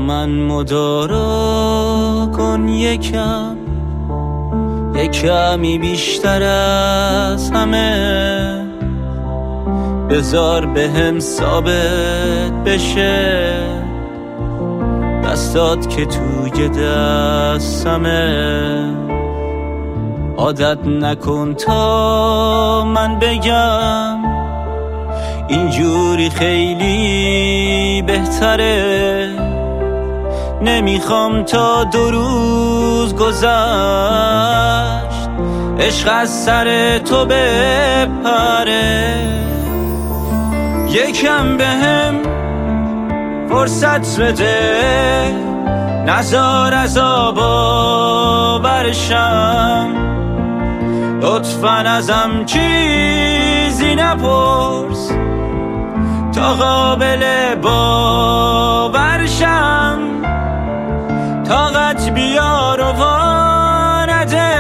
من مدارا کن یکمی بیشتر از همه، بذار بهم ثابت بشه دستات که توی دستمه. عادت نکن تا من بگم اینجوری خیلی بهتره، نمیخوام تا 2 روز گذشت عشق از سر تو بپره. یکم بهم فرصت بده، نذار عذابا برشم، لطفاً ازم چیزی نپرس تا قابل باورشم. طاقت بیار و نده،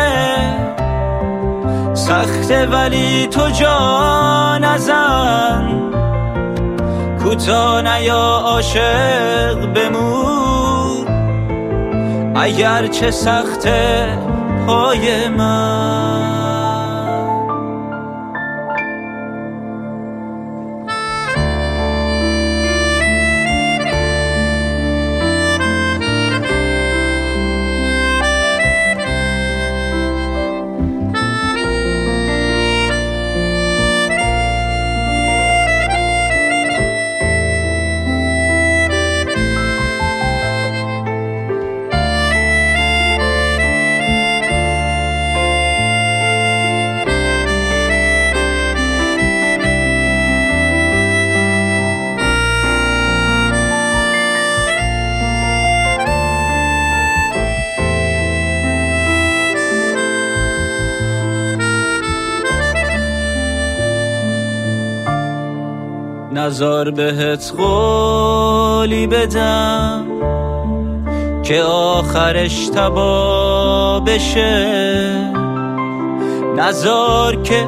سخته ولی تو جا نزن، کوتاه نیا عاشق بمون اگر چه سخته پای من. نذار بهت قولی بدم که آخرش تبا بشه، نذار که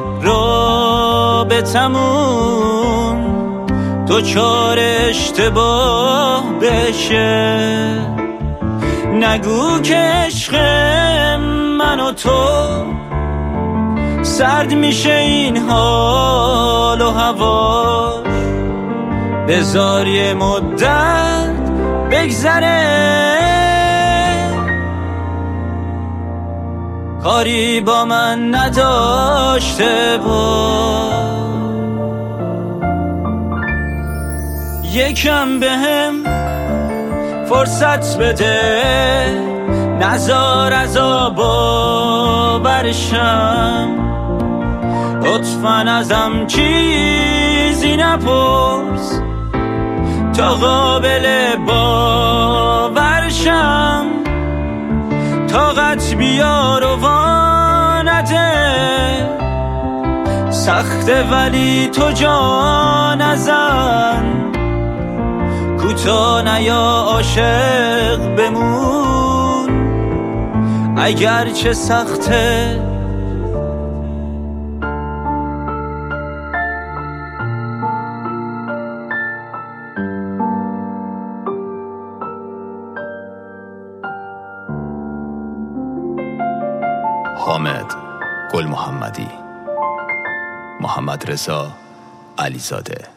رابطمون دچار اشتباه بشه. نگو که عشق من و تو سرد میشه این حال و هوا، بذار یه مدت بگذره، کاری با من نداشته با. یکم بهم فرصت بده، نذار عذابا برشم، لطفاً ازم چیزی نپرس تا قابل باورشم. طاقت بیار و نده، سخته ولی تو جا نزن، کوتاه نیا عاشق بمون اگر چه سخته. حامد گل محمدی، محمد رضا علیزاده.